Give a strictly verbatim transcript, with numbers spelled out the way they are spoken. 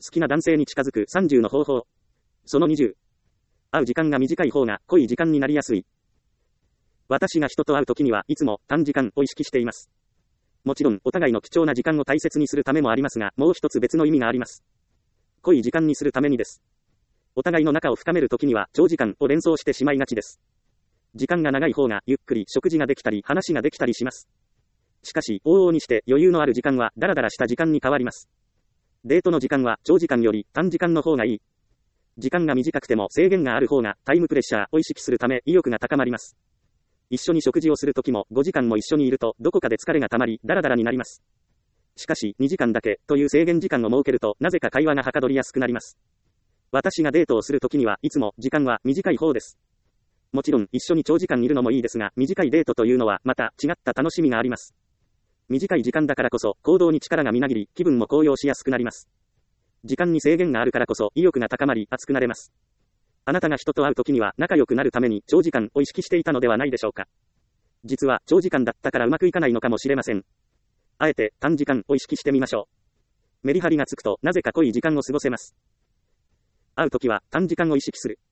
きな男性に近づくさんじゅうの方法。そのにじゅう。会う時間が短い方が濃い時間になりやすい。私が人と会うときにはいつも短時間を意識しています。もちろんお互いの貴重な時間を大切にするためもありますが、もう一つ別の意味があります。濃い時間にするためにです。お互いの仲を深めるときには長時間を連想してしまいがちです。時間が長い方がゆっくり食事ができたり話ができたりします。しかし往々にして余裕のある時間はダラダラした時間に変わります。デートの時間は長時間より短時間の方がいい。時間が短くても制限がある方がタイムプレッシャーを意識するため意欲が高まります。一緒に食事をするときもごじかんも一緒にいるとどこかで疲れがたまりダラダラになります。しかしにじかんだけという制限時間を設けるとなぜか会話がはかどりやすくなります。私がデートをするときにはいつも時間は短い方です。もちろん一緒に長時間いるのもいいですが、短いデートというのはまた違った楽しみがあります。短い時間だからこそ行動に力がみなぎり気分も高揚しやすくなります。時間に制限があるからこそ意欲が高まり熱くなれます。あなたが人と会うときには仲良くなるために長時間を意識していたのではないでしょうか。実は長時間だったからうまくいかないのかもしれません。あえて短時間を意識してみましょう。メリハリがつくとなぜか濃い時間を過ごせます。会うときは短時間を意識する。